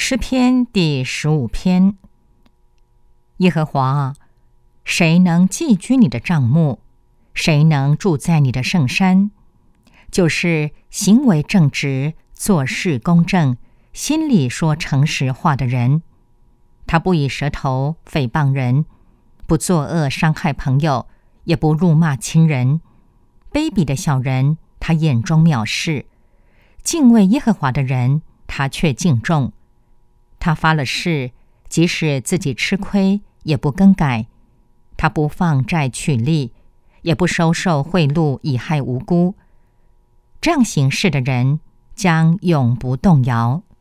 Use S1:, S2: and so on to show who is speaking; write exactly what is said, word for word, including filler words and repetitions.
S1: 诗篇第十五篇。耶和华啊，谁能寄居你的帐幕？谁能住在你的圣山？就是行为正直，做事公正，心里说诚实话的人。他不以舌头诽谤人，不作恶伤害朋友，也不辱骂亲人。卑鄙的小人，他眼中藐视；敬畏耶和华的人，他却敬重。他发了誓，即使自己吃亏，也不更改。他不放债取利，也不收受贿赂以害无辜。这样行事的人，将永不动摇。